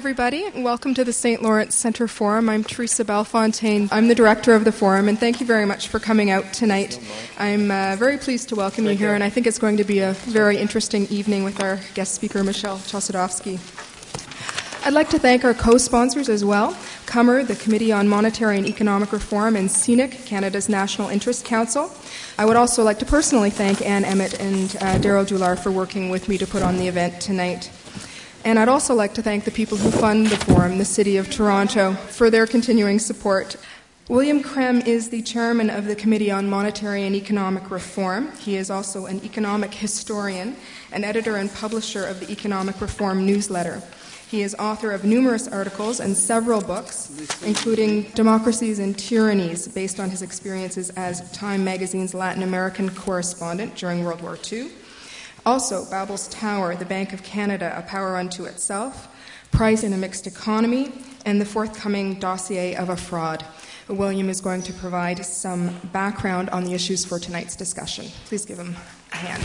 everybody. Welcome to the St. Lawrence Centre Forum. I'm Teresa Bellefontaine. I'm the director of the forum, and thank you very much for coming out tonight. I'm very pleased to welcome you here, and I think it's going to be a very interesting evening with our guest speaker, Michelle Chossudovsky. I'd like to thank our co-sponsors as well, CUMR, the Committee on Monetary and Economic Reform, and CNIC, Canada's National Interest Council. I would also like to personally thank Ann Emmett and Daryl Dullar for working with me to put on the event tonight. And I'd also like to thank the people who fund the forum, the City of Toronto, for their continuing support. William Krem is the chairman of the Committee on Monetary and Economic Reform. He is also an economic historian, an editor and publisher of the Economic Reform newsletter. He is author of numerous articles and several books, including Democracies and Tyrannies, based on his experiences as Time magazine's Latin American correspondent during World War II. Also, Babel's Tower, The Bank of Canada, A Power Unto Itself, Price in a Mixed Economy, and the forthcoming Dossier of a Fraud. William is going to provide some background on the issues for tonight's discussion. Please give him a hand.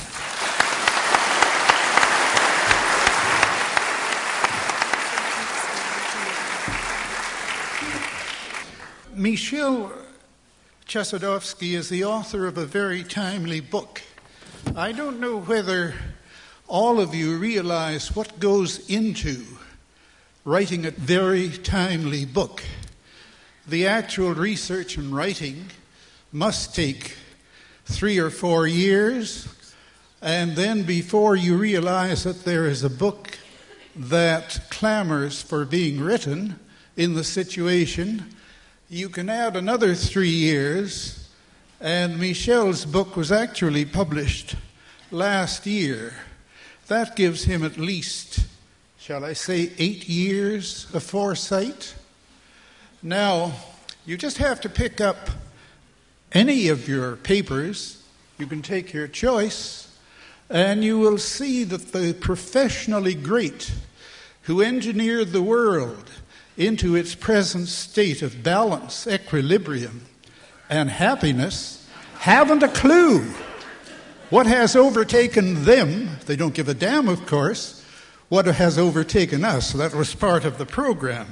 Michelle Chossudovsky is the author of a very timely book. I don't know whether all of you realize what goes into writing a very timely book. The actual research and writing must take 3 or 4 years, and then before you realize that there is a book that clamors for being written in the situation, you can add another 3 years, and Michel's book was actually published last year. That gives him at least, shall I say, 8 years of foresight. Now, you just have to pick up any of your papers. You can take your choice, and you will see that the professionally great who engineered the world into its present state of balance, equilibrium, and happiness haven't a clue what has overtaken them. They don't give a damn, of course, what has overtaken us. That was part of the program.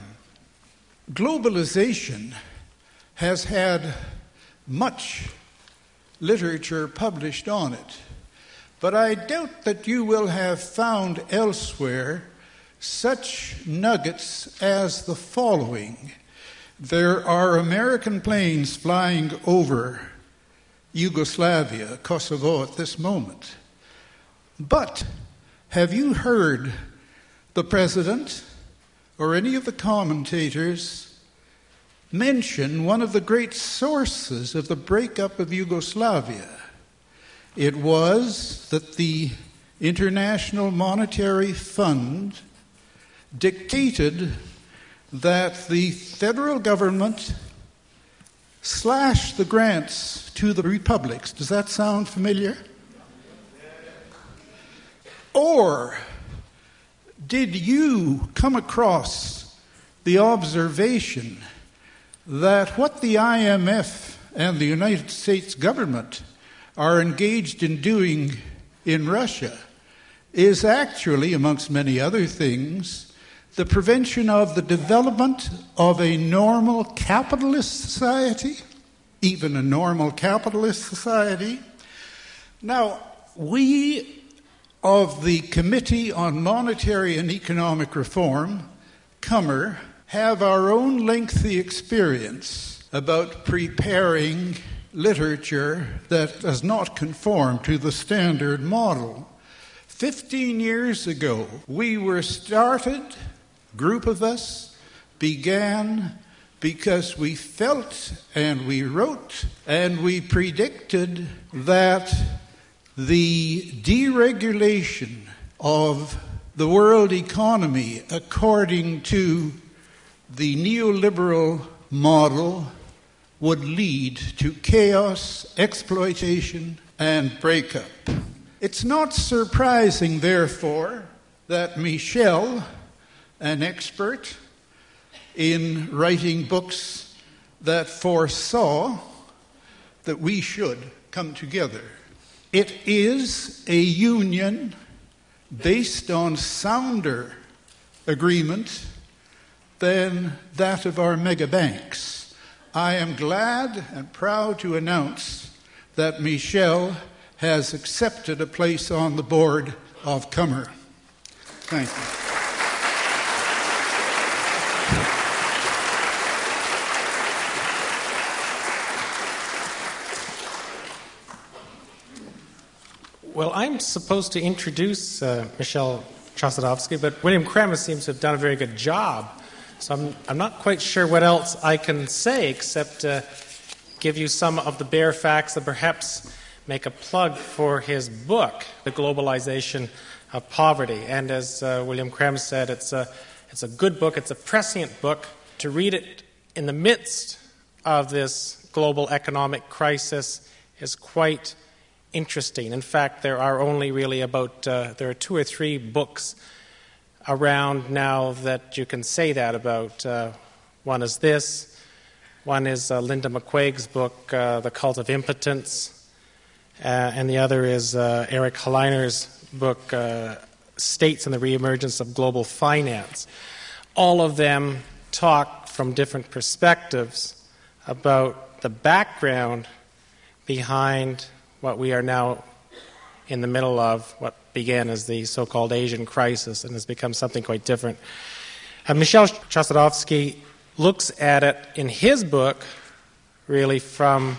Globalization has had much literature published on it, but I doubt that you will have found elsewhere such nuggets as the following. There are American planes flying over Yugoslavia, Kosovo at this moment. But have you heard the president or any of the commentators mention one of the great sources of the breakup of Yugoslavia? It was that the International Monetary Fund dictated that the federal government slash the grants to the republics. Does that sound familiar? Or did you come across the observation that what the IMF and the United States government are engaged in doing in Russia is actually, amongst many other things, the prevention of the development of a normal capitalist society, even a normal capitalist society? Now, we of the Committee on Monetary and Economic Reform, CUMR, have our own lengthy experience about preparing literature that does not conform to the standard model. 15 years ago, we were started, group of us began because we felt and we wrote and we predicted that the deregulation of the world economy according to the neoliberal model would lead to chaos, exploitation, and breakup. It's not surprising, therefore, that Michel, an expert in writing books that foresaw that we should come together. It is a union based on sounder agreement than that of our mega banks. I am glad and proud to announce that Michel has accepted a place on the board of Cummer. Thank you. Well, I'm supposed to introduce Michel Chossudovsky, but William Kremer seems to have done a very good job. So I'm not quite sure what else I can say except give you some of the bare facts and perhaps make a plug for his book, The Globalization of Poverty. And as William Kremer said, it's a good book. It's a prescient book. To read it in the midst of this global economic crisis is quite interesting. In fact, there are only really there are 2 or 3 books around now that you can say that about. One is this. One is Linda McQuaig's book, The Cult of Impotence. And the other is Eric Halleiner's book, States and the Reemergence of Global Finance. All of them talk from different perspectives about the background behind what we are now in the middle of, what began as the so-called Asian crisis and has become something quite different. Michel Chossudovsky looks at it in his book really from,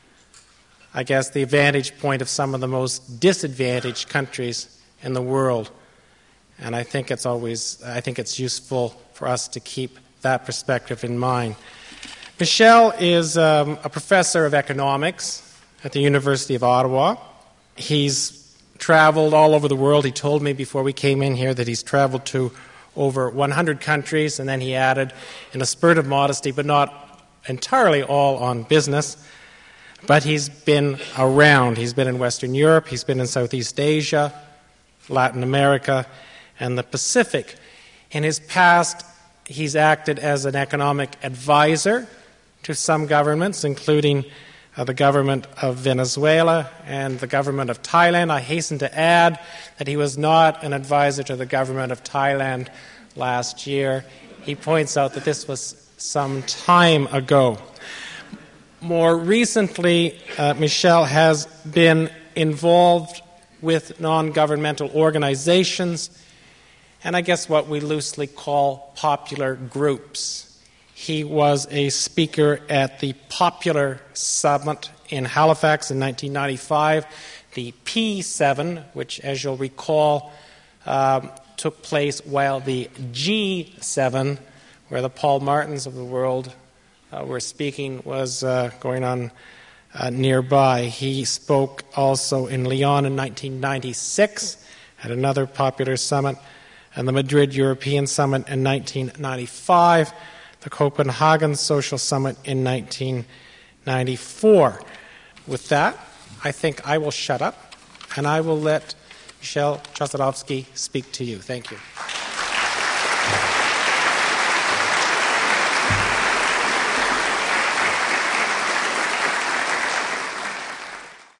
I guess, the vantage point of some of the most disadvantaged countries in the world. And I think it's useful for us to keep that perspective in mind. Michel is a professor of economics at the University of Ottawa. He's traveled all over the world. He told me before we came in here that he's traveled to over 100 countries, and then he added, in a spurt of modesty, but not entirely all on business, but he's been around. He's been in Western Europe, he's been in Southeast Asia, Latin America, and the Pacific. In his past, he's acted as an economic advisor to some governments, including the government of Venezuela and the government of Thailand. I hasten to add that he was not an advisor to the government of Thailand last year. He points out that this was some time ago. More recently, Michel has been involved with non-governmental organizations and I guess what we loosely call popular groups. He was a speaker at the Popular Summit in Halifax in 1995, the P7, which, as you'll recall, took place while the G7, where the Paul Martins of the world were speaking, was going on nearby. He spoke also in Lyon in 1996 at another popular summit, and the Madrid European Summit in 1995, the Copenhagen Social Summit in 1994. With that, I think I will shut up, and I will let Michel Chossudovsky speak to you. Thank you.